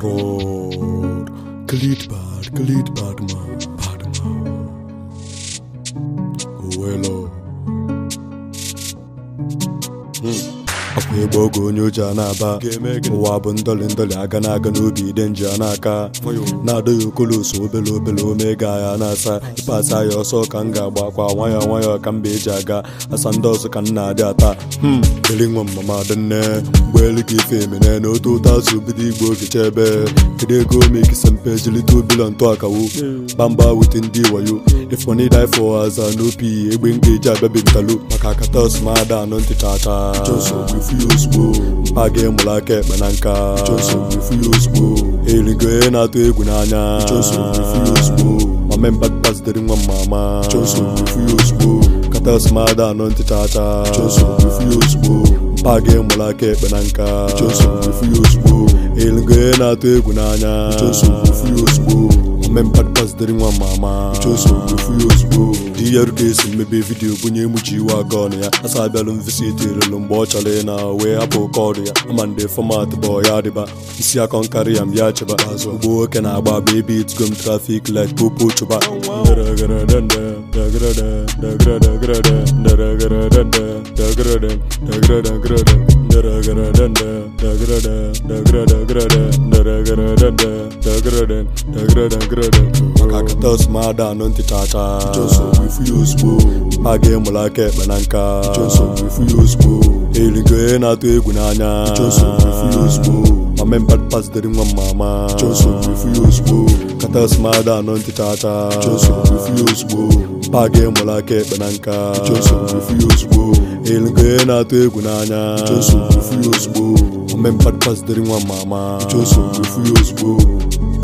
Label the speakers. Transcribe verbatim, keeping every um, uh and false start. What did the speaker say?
Speaker 1: Roar. Glied bad, glied bad man, bad man. Well, akwa egbe oge onye oji a na-aba ụwa bụ ndọlị ndọlị aga n'aga n'obi ide nji a n'aka na-adọghị okoloso obele obele omega ya na-asa ịpasa ya ọsọ ka m ga-agba akwa nwayọ nwayọ ka mba eji aga asa ndị ọzọ ka m na-adị ata dịrị nwa mama dị nne mgbeelu ka ife emene na otu ụtọ azụ obido igbo ogecha ebe kedu ego omekisa mpe jilite obilo ntụ akawo bamba wute ndị wayo ifoni die for aza n'opi egbe m ga-eji abịabi ntalo maka akata ọsụmada anọ ntị chata mpa gị mụrụ aka ekpe na nka erigo ihe na-atụ egwu n'anya mame mbakpazitere nwa mama kata ọsụmada anọ ntị chata mpa gị mụrụ aka ekpe na nka erigo ihe na-atụ egwu n'anya mame mbakpazitere nwa mama di ya ruka esi mmebe vidiyo bunye emuchi iwe aka ọnụ ya asa abịalụ mvisiti erelu mgbe ọ chọrọ ị na wee hapụ kọọdụ ya ama ndị fọmat bụ ya dịba isi aka nkarị ya mbịa chịba ugbo nwoke na-agba agba ebe itgom trafik light popo chụba maka akata ọsụmada anọ ntị chata mpa gị mụrụ aka ekpe na nka erigo ihe na-atụ egwu n'anya mame mbakpazitere nwa mama kata ọsụmada anọ ntị chata mpa gị mụrụ aka ekpe na nka erigo ihe na-atụ egwu n'anya mame mbakpazitere nwa mama